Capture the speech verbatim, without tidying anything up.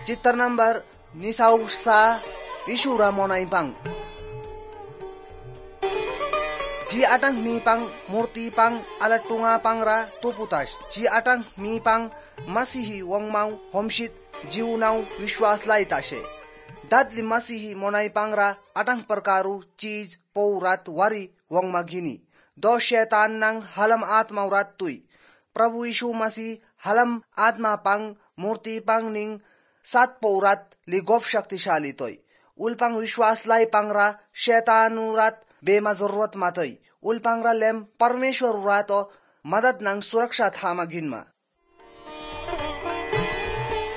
Chitar number nisaw sa isura mo na ipang. Ji atang mi pang murti pang alatunga pangra tuputas. Ji atang mi pang masihi wangmau homshit jiunau vishwas laitashe. Dadli masihi monai pangra atang perkaru cheese pourat wari wang magini. Do syaitan nang halam atma urat tui. Prabu Yishu Masih halam atma pang murti pang ning sat pourat ligop शक्तिशाली toy. Ulpang vishwas lai pangra syaitan urat bema जरूरत मातै. उल्पांगरा लेम परमेश्वर उरातो मदद नंग सुरक्षा थामा गिनमा